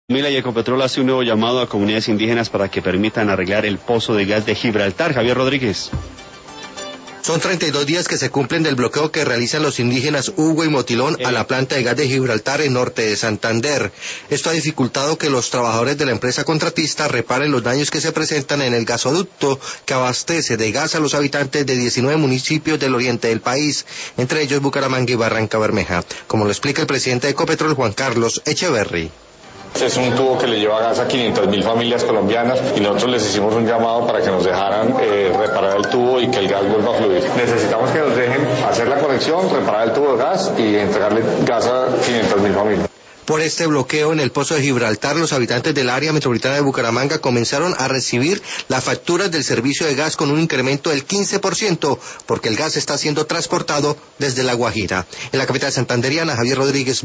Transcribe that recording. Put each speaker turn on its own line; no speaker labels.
Mila y Ecopetrol hace un nuevo llamado a comunidades indígenas para que permitan arreglar el pozo de gas de Gibraltar. Javier Rodríguez.
Son 32 días que se cumplen del bloqueo que realizan los indígenas Hugo y Motilón a la planta de gas de Gibraltar en norte de Santander. Esto ha dificultado que los trabajadores de la empresa contratista reparen los daños que se presentan en el gasoducto que abastece de gas a los habitantes de 19 municipios del oriente del país, entre ellos Bucaramanga y Barranca Bermeja, como lo explica el presidente de Ecopetrol, Juan Carlos Echeverry.
Es un tubo que le lleva gas a 500.000 familias colombianas y nosotros les hicimos un llamado para que nos dejaran reparar el tubo y que el gas vuelva a fluir. Necesitamos que nos dejen hacer la conexión, reparar el tubo de gas y entregarle gas a 500.000 familias.
Por este bloqueo en el pozo de Gibraltar, los habitantes del área metropolitana de Bucaramanga comenzaron a recibir las facturas del servicio de gas con un incremento del 15%, porque el gas está siendo transportado desde La Guajira. En la capital santanderiana, Javier Rodríguez.